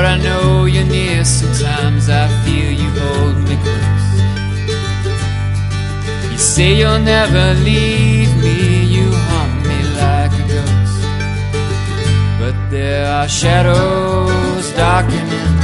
I know you're near, sometimes I feel you hold me close. You say you'll never leave me, you haunt me like a ghost. But there are shadows darkening